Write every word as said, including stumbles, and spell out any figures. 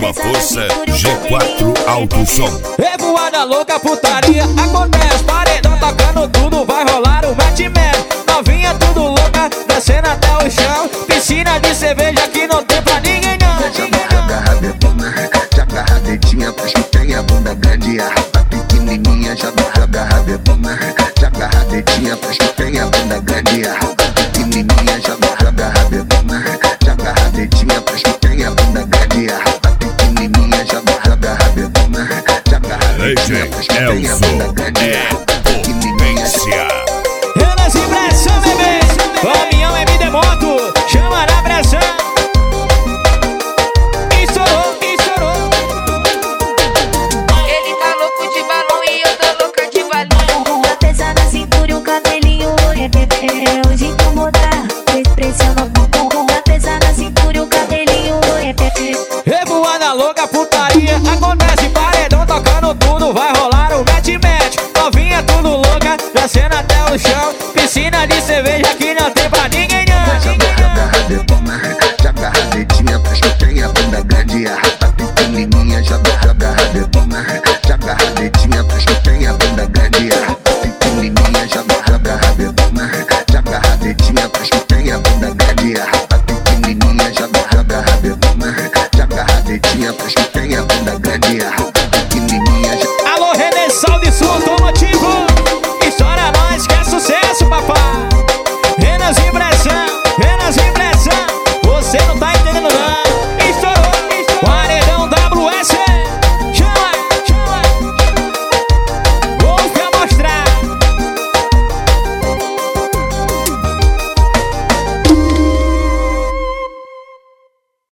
sua força, G quatro Alto Som. Revoada louca, putaria, acontece, paredão tocando tudo, vai rolar o mete-mete. Novinha tudo louca, descendo até o chão, piscina de cerveja que não tem pra ninguém não. Joga rabetona, joga rabetinha, faz que tem a bunda grande, a rapa pequenininha. Joga, joga rabetona, joga rabetinha, faz que tem a bunda grande, a rapa pequenininha. Joga, joga rabetona, joga rabetinha, faz que tem a bunda grande, a rapa pequenininha. Joga, joga rabetona, joga rabetinha, faz que tem a bunda grande, a rapa pequenininha. Elas em pressão, bebê, caminhão M D Moto, chama na pressão. Estourou, estourou. Ele tá louco de balão e eu tô louca de balão. Uma peça na cintura e um cabelinho, é o de incomodar, pressiona o bumbum. Uma peça na cintura e um cabelinho, é Revoada louca, putaria, acontece, paredão tocando tudo, vai rolar o mete-mete. Novinha tudo louca, descendo até o chão, piscina de cerveja que não tem pra ninguém não. Joga, joga rabetona, joga rabetinha, faz que tem a bunda grande, a rapa pequenininha. Joga, joga rabetona, joga rabetinha, faz que tem a bunda grande, a rapa pequenininha. Joga